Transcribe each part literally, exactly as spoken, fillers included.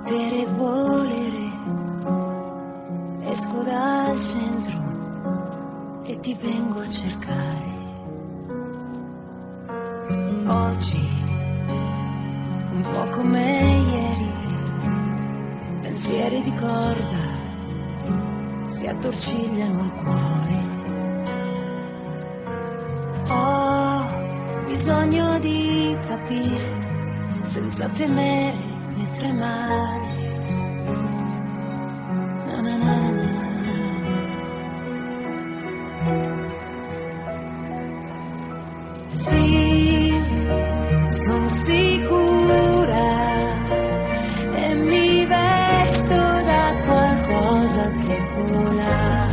potere volere, esco dal centro e ti vengo a cercare. Oggi, un po' come ieri, pensieri di corda si attorcigliano al cuore. Ho bisogno di capire senza temere né tremare. Na na na na. Sì, sono sicura e mi vesto da qualcosa che vola.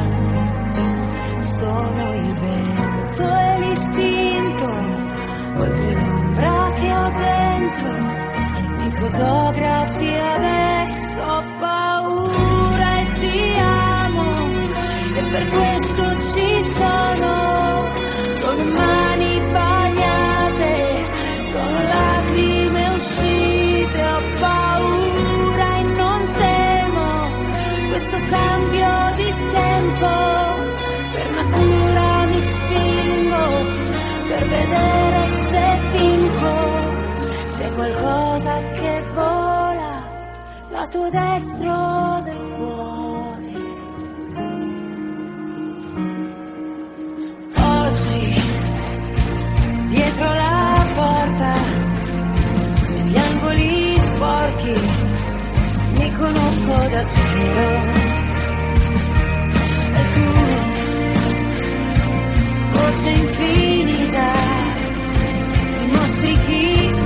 Sono il vento e l'istinto, oltre l'ombra che ho dentro. Mi fotografi adesso, ho paura e ti amo, e per questo ci sono. Sono mani bagnate, sono lacrime uscite, ho paura e non temo questo cambio di tempo. Per natura mi spingo per vedere se vinco. C'è qualcosa che vola lato destro del cuore. Oggi dietro la porta, negli angoli sporchi, mi conosco davvero. E tu, voce infinita, dimostri chi sei.